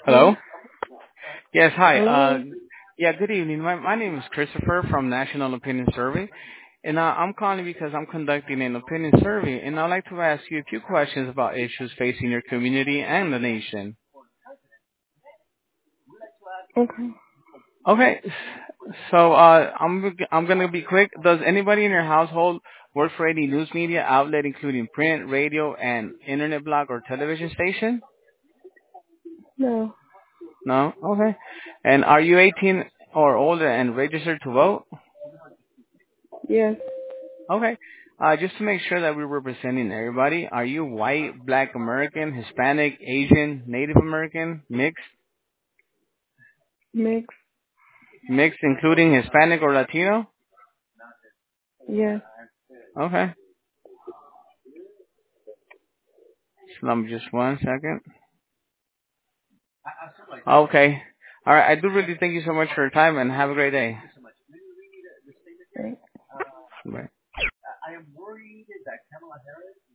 Hello? Hello? Yes, hi. Hello? Yeah, good evening. My name is Christopher from National Opinion Survey, and I'm calling because I'm conducting an opinion survey, and I'd like to ask you a few questions about issues facing your community and the nation. Okay. Okay, so I'm gonna be quick. Does anybody in your household work for any news media outlet, including print, radio, and internet blog or television station? No. No. Okay. And are you 18 or older and registered to vote? Yes. Okay. Just to make sure that we're representing everybody, are you white, black American, Hispanic, Asian, Native American, mixed? Mix. Mixed including Hispanic or Latino? Yes. Okay. So let me just one second. Okay. All right. I do really thank you so much for your time and have a great day. Bye.